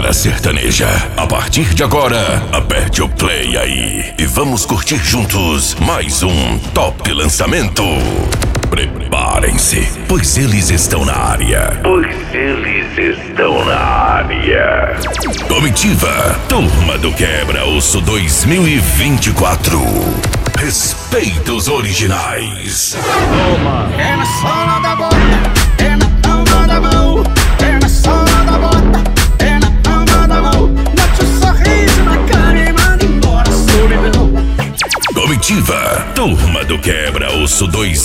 galera sertaneja. A partir de agora, aperte o play aí e vamos curtir juntos mais um Top Lançamento. Preparem-se, pois eles estão na área. Comitiva, Turma do Quebra-Osso 2024. Respeita os originais. É na sola da bota, é na palma da mão. É na sola da bota, é na palma da mão. Bote um sorriso na cara e manda embora a solidão. Comitiva, Turma do Quebra-Osso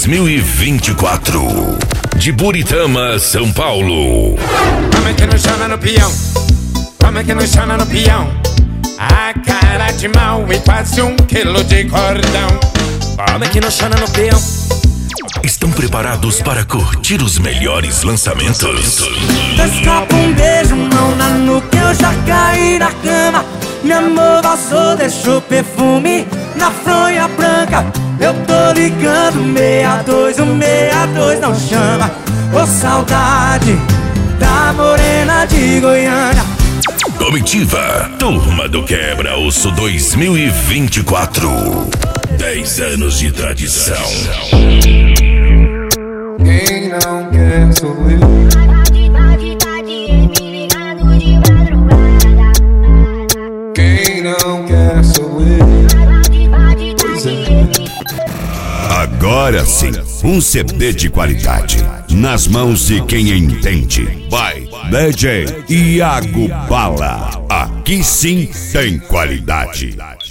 2024. De Buritama, São Paulo. Vamos que não chama no peão, vamos que não chama no peão. A cara de mal e quase 1 quilo de cordão. Vamos que não chama no peão. Estão preparados para curtir os melhores lançamentos? Escapa um beijo, mão na nuca, eu já caí na cama. Meu amor vazou, deixou perfume na fronha branca. Eu tô ligando 62, o 62 não chama. Ô saudade da morena de Goiânia. Comitiva, Turma do Quebra-Osso 2024. 10 anos de tradição. Quem não quer sou eu. Quem não quer sou eu. Pois é. Agora sim, um CD de qualidade nas mãos de quem entende. Vai, DJ Iago Bala. Aqui sim tem qualidade.